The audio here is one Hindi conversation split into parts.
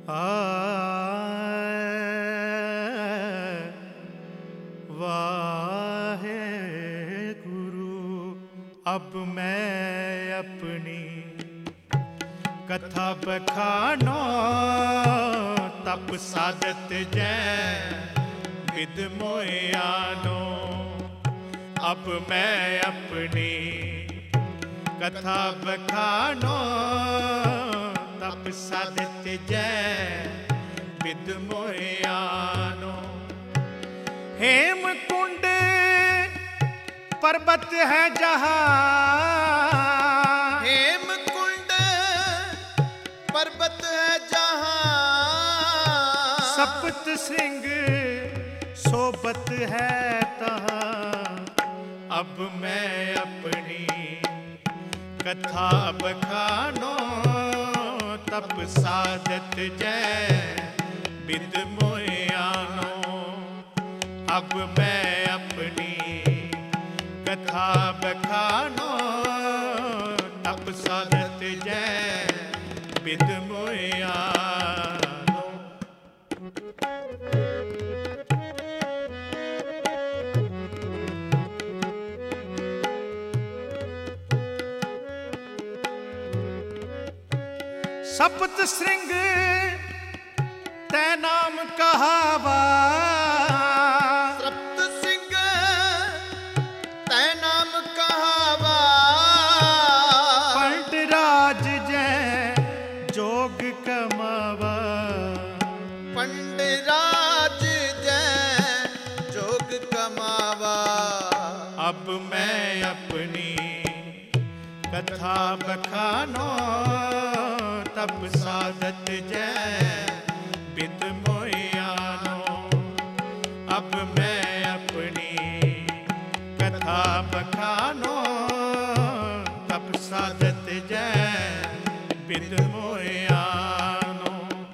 वाहे गुरु। अब मैं अपनी कथा बखानो, तप साधत जै विद मोयानो। अब मैं अपनी कथा बखानो, तप साधत जै विद मोयानो। हेमकुंड पर्वत है जहाँ, हेमकुंड पर्वत है जहाँ। सप्त श्रृंग सोबत है तहाँ। अब मैं अपनी कथा बखानो, तप साधत जै विद मोयानो। अब मैं अपनी कथा बखानो, तप साधत जै विद मोयानो। सप्त श्रृंग तै नाम कहावा, सप्त सिंह तै नाम कहावा। पंडराज जै जोग कमावा। पंडराज जै जोग कमावा। अब मैं अपनी कथा बखानो, तप साधत जै विद मोयानो। अब मैं अपनी कथा बखानो, तप साधत जै विद मोयानो।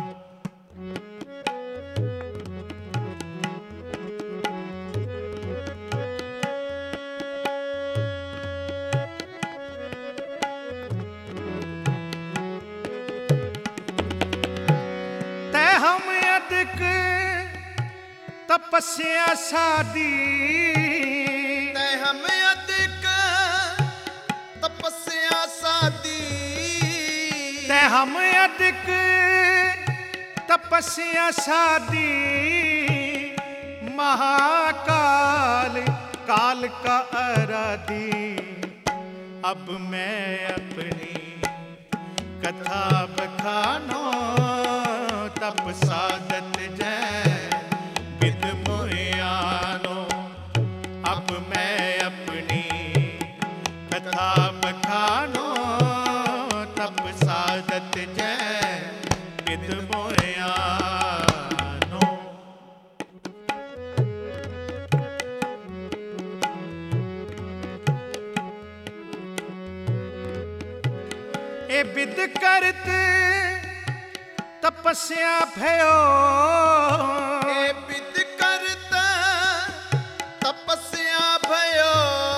हम अधिक तपस्या साधी, तै हम अधिक तपस्या साधी। तै हम अधिक तपस्या साधी। महाकाल काल का आराधी। अब मैं अपनी कथा बखानो, तप साधत जै विद मोयानो। अब मैं अपनी कथा बखानो, तप साधत जै विद मोयानो। ए विद करत तपस्या भयो, ए विद करत तपस्या भयो।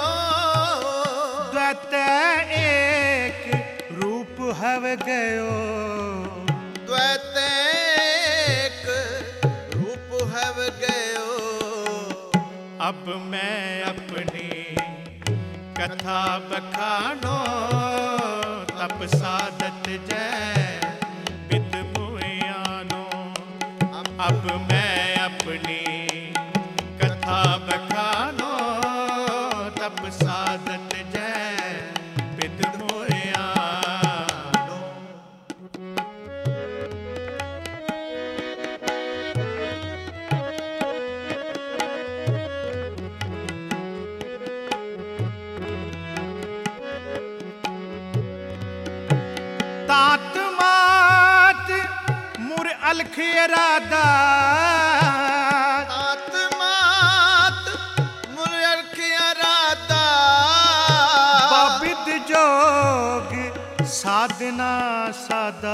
द्वैत एक रूप हव गयो। द्वैत एक रूप हव गयो। अब मैं अपनी कथा बखानो, तप साधत जै विद मोयानो। अब मैं अपनी कथा बखानो, तप साधत जै विद मोयानो। तात मात मुर अलख इरादा, तात मात मुर अलख इरादा। बाबिद जोग साधना सादा।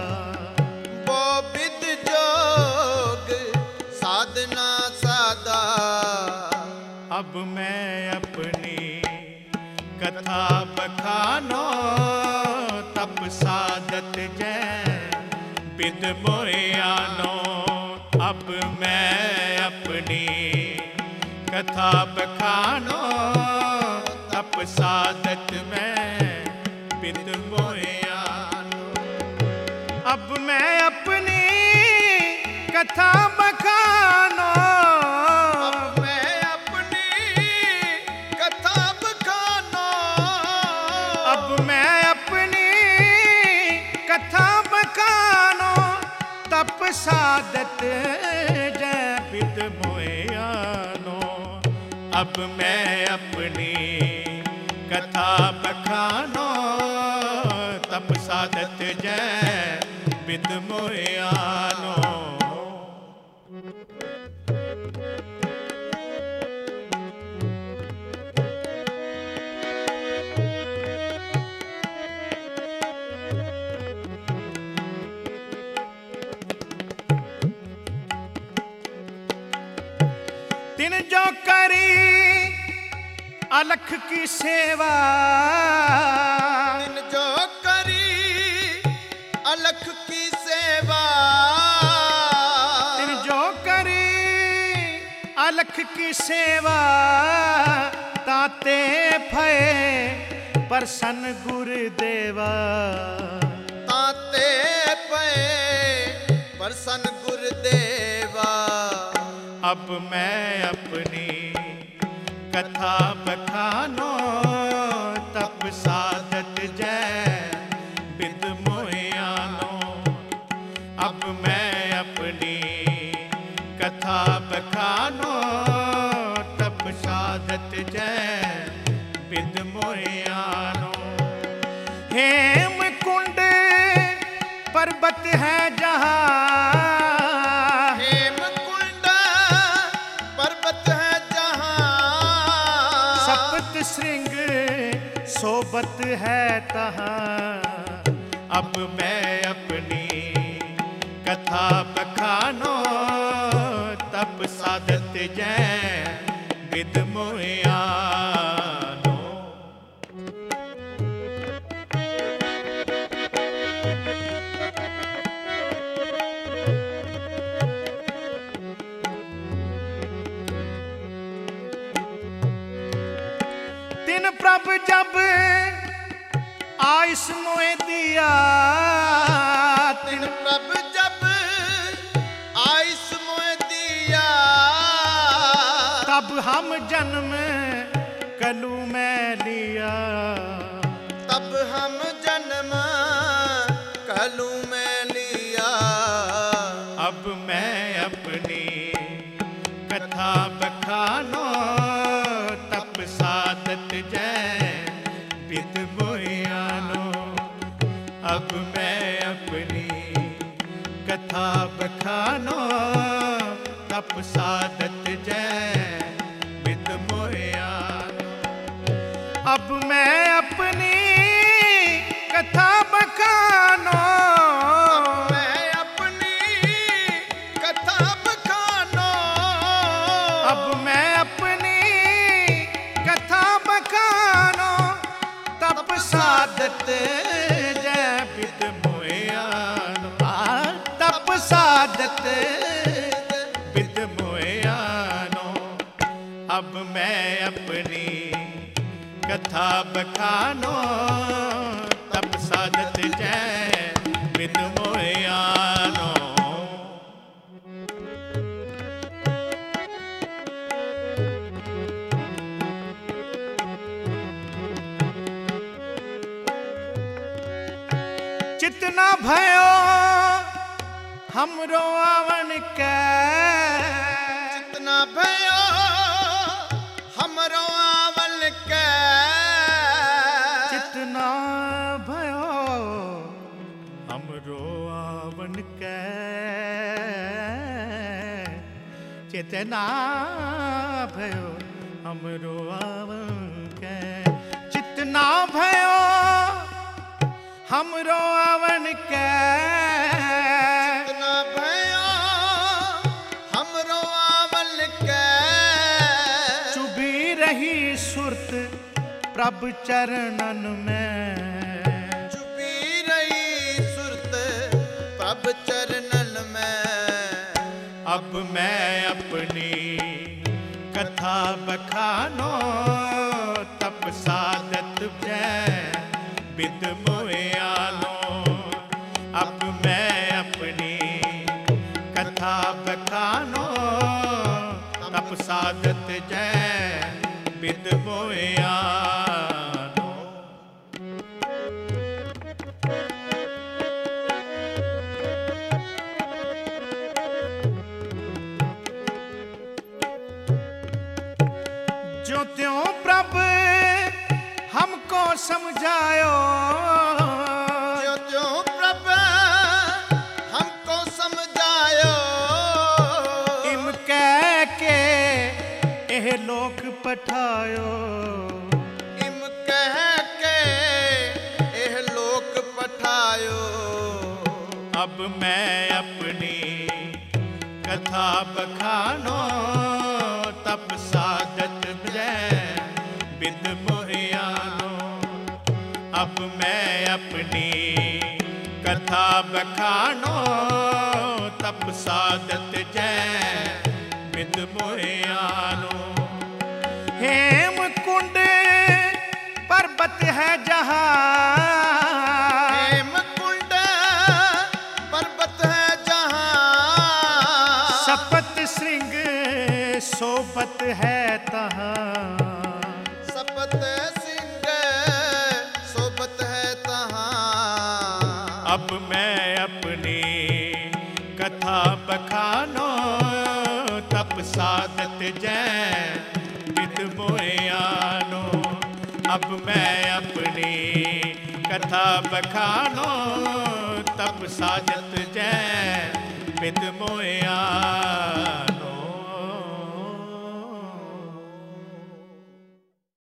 बाबिद जोग साधना सादा। अब मैं अपनी कथा बखानो, तप साधत जै बिद मोयानो। अब मैं अपनी कथा बखानो, तप साधत में बिद मोयानो। अब मैं अपनी कथा बखानो, अब मैं अपनी कथा बखानो। अब मैं अपनी कथा बखानो, तप साधत जय बिद मोयानो। अब मैं अपनी कथा बखानो, तप साधत जय बिद मोयानो। तिन जो करी अलख की सेवा, तिन जो करी अलख की सेवा। तिन जो करी अलख की सेवा, ताते भये प्रसन्न गुरुदेवा। ताते पे प्रसन्न गुरुदेवा। अब मैं अपनी कथा बखानो, तप साधत जय बिद मोयानो। अब मैं अपनी कथा बखानो, तप साधत जय बिद मोयानो। हेम कुंड पर्वत है जहाँ, श्रृंग सोबत है तहाँ। अब मैं अपनी कथा बखानो, तप साधत जय बिद मोयानो। तिन प्रभ जब आयुष मोए दिया, तिन प्रभ जब आयुष मोए दिया। तब हम जन्म कलू में लिया। तब हम जन्म कलू में लिया। अब मैं अपनी कथा बखानो, तप साधत जय बिद मोयानो। अब मैं अपनी कथा बखानो, तप साधत जय बिद मोयानो। अब मैं अपनी कथा बखानो, मैं अपनी कथा बखानो। अब मैं अपनी कथा बखानो, तप साधत जय बिद मोयानो। तप साधत बिद मोयानो। अब मैं अपनी कथा बखानो, तप साधत जय बिद मोयानो। चितना भयो हमरो आवन के, चितना भयो हमरो आवल के। चितना भयो हमरो आवन के। चितना भयो हमरो आवन के। चितना भयो हमरो आवन के। चितना भयो हमरो आवल के। चुभी रही सुरत प्रभ चरणन में। चुपी रही सुरत प्रभ चरणन में। अब मैं अपनी कथा बखानो तप साधत जय बिद मोए आनो। अब मैं अपनी कथा बखानो तप साधत जय बिद मोए आनो। जो त्यों प्रभ हमको समझायो, जो त्यों प्रभ हमको समझायो। इम कह के एह लोक पठायो। इम कह के एह लोक पठायो। अब मैं अपनी कथा बखानो तप साधत जय बिद मोहे आनो। अब मैं अपनी कथा बखानो तप साधत जय बिद मोहे आनो। हेम कुंड पर्वत है जहाँ, हेम कुंड पर्वत है जहाँ। सपत श्रृंग सोबत है तहाँ। सपत सिंह सोबत है तहाँ। अब मैं अपनी कथा बखानो तप साधत जय बिद मोए आनो। अब मैं अपनी कथा बखानो तप साधत जय बिद मोए आनो।